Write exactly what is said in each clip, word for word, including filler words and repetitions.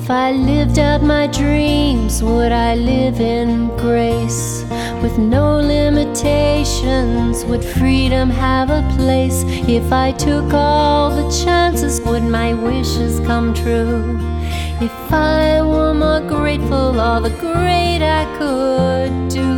If I lived out my dreams, would I live in grace? With no limitations, would freedom have a place? If I took all the chances, would my wishes come true? If I were more grateful, all the great I could do.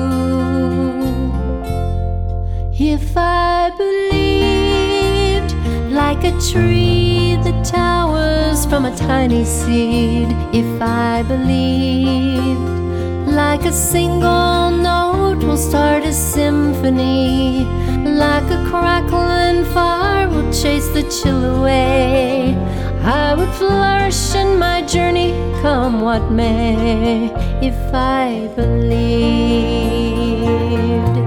If I believed, like a tree that towers from a tiny seed. If I believed, like a single note will start a symphony. Like a crackling fire will chase the chill away. I would flourish in my journey, come what may, if I believed.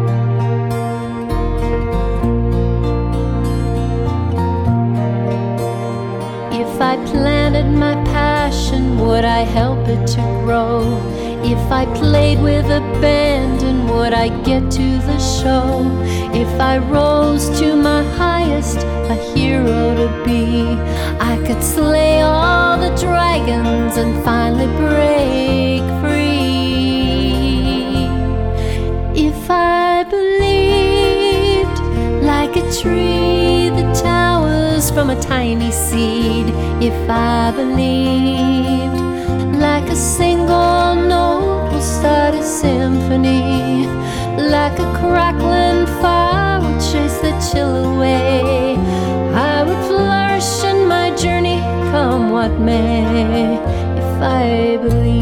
If I planted my passion, would I help it to grow? If I played with abandon, would I get to the show? If I rose to my highest, a hero to be, I could slay all the dragons and finally break free. If I believed, like a tree that towers from a tiny seed. If I believed, like a single note will start a symphony. Like a crackling fire will chase the chill away. I would flourish in my journey, come what may, if I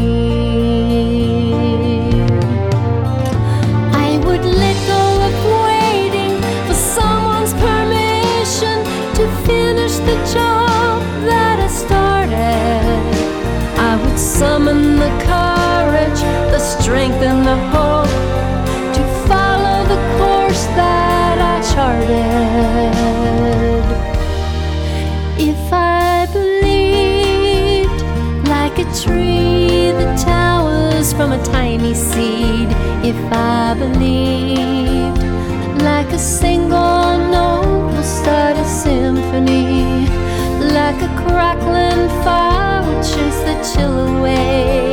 believe. I would let go of waiting for someone's permission to finish the job that I started. I would summon the courage, the strength and the hope to follow the course that I charted. If I believed, like a tree that towers from a tiny seed. If I believed, like a single note will start a symphony. Like a crackling fire will chase the chill away.